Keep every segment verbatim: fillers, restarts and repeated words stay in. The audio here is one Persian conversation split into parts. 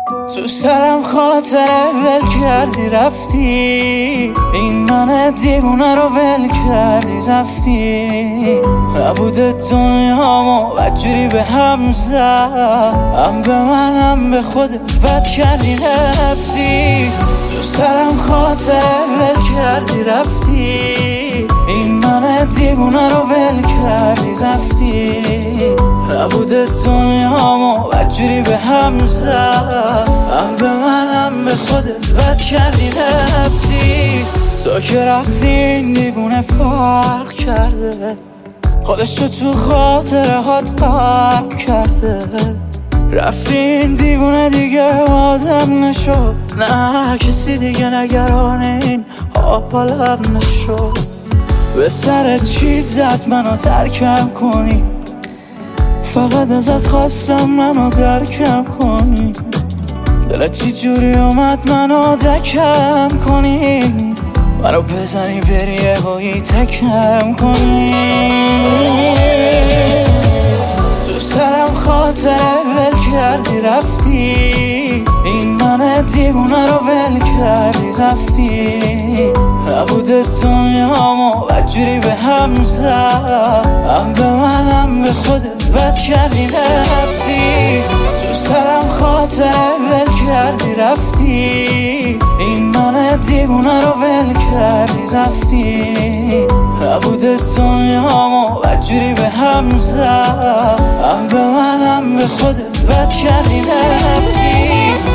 تو سرم خاطره ول کردی رفتی، این من دیوونه رو ول کردی رفتی. نبود دنیامو بدجوری به هم زد، هم به من هم به خودت بد کردی رفتی. تو سرم خاطره ول کردی رفتی، این من دیوونه رو ول کردی رفتی. نبود دنیامو بدجوری به هم زد، هم به من هم به خودت بد کردی رفتی. تو که رفتی این دیوونه فرق کرده، خودشو تو خاطره هات غرق کرده. رفتی این دیوونه دیگه آدم نشد، نه کسی دیگه نگران این حالم نشد. به سر چی زد منو ترکم کنی، فقط ازت خواستم منو درکم کنی. دلت چی جوری اومد منو دکم کنی، منو بزنی بری یهویی تکم کنی. تو سرم خاطره ول کردی رفتی، این من دیوونه رو ول کردی رفتی. نبود دنیامو بدجوری به هم زد، هم به من هم به خودت بد کردی رفتی. تو سرم خاطره ول کردی رفتی، این من دیوونه رو ول کردی رفتی. نبود دنیامو بدجوری به هم زد، هم به من هم به خودت بد کردی رفتی.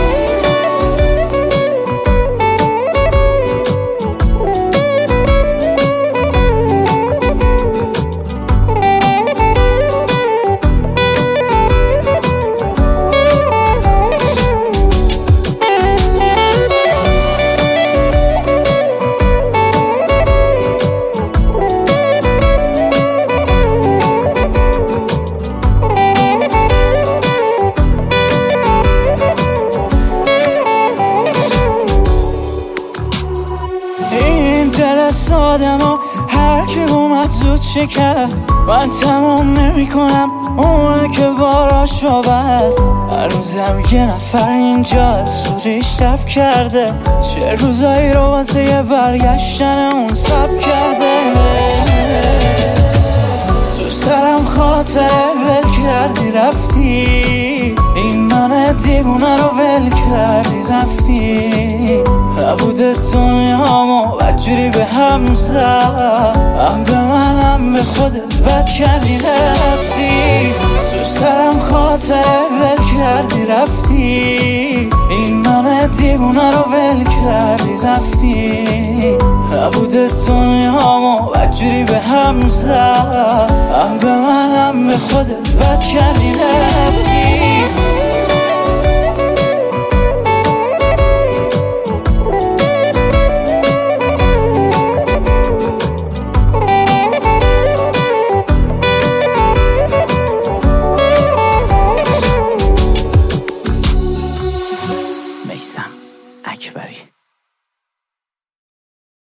آدم هر کی اومد زود شکست، من تمام نمی کنم اونه که باراشو بست. هنوزم یه نفر اینجا از سوریش تب کرده، چه روزایی رو واسه یه برگشتن اون سب کرده. تو سرم خاطره ول کردی رفتی، این من دیوونه رو ول کردی رفتی. نبود دنیامو بدجوری به هم زد، هم به من هم به خودت بد کردی رفتی. تو سرم خاطره ول کردی رفتی، این من دیوونه رو ول کردی رفتی. نبود دنیامو بدجوری به هم زد، هم به من هم به خودت بد کردی رفتی.